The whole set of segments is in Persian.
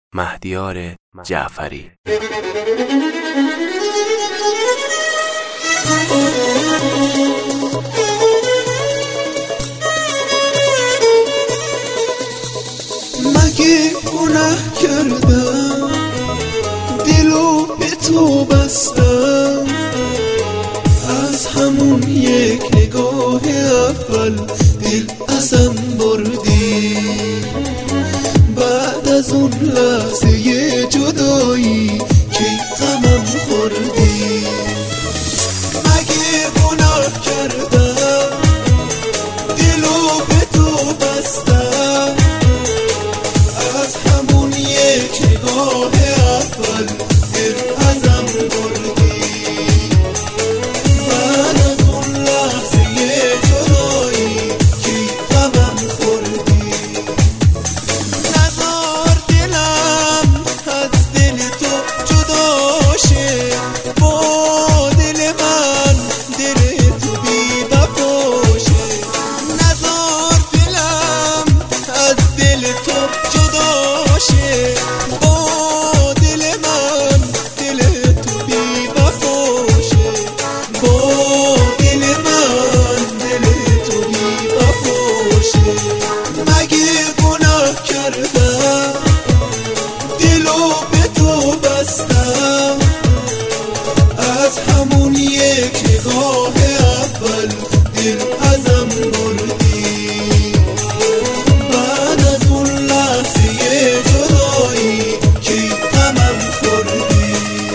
مهدیار جعفری. مگه گناه کردم دلو به تو بستم، از همون یک نگاه اول دل ازم بردی، بعد از اون لحظه جدایی که غمم خوردی. مگه گناه کردم دلو به تو بستم، از همون یک نگاه اول دل ازم بردی، بعد از اون لحظه جدایی که غمم خوردی. نذار دلم از دل تو جدا شه، با دل من دل تو بی وفا شه. نذار دلم از دل تو جدا شه، با دل من دل تو بی وفا شه، با دل من دل تو بی وفا شه. مگه گناه کردم دلو به تو بستم، از همون یک نگاه اول دل ازم بردی، بعد از اون لحظه جدایی که غمم خوردی.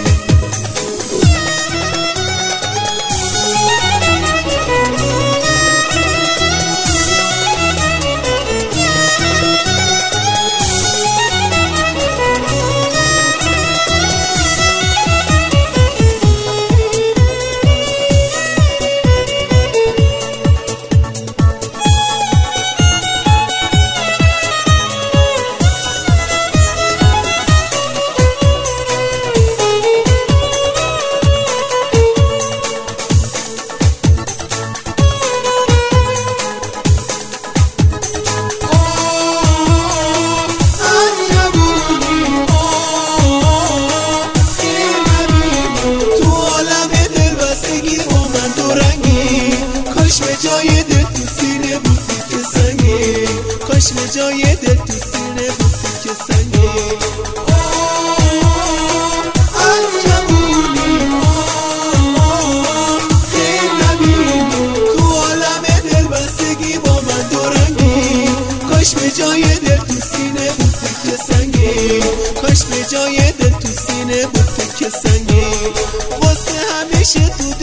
جای دل تو سینه بودی که سنگی، کاش به جای دل تو سینه بودی که سنگی. از جوونی خیلی نبینی تو عالم دل بستگی با من دورنگی، کاش به جای دل تو سینه بودی که سنگی، کاش به جای دل تو سینه بودی که سنگی. واسه همیشه تو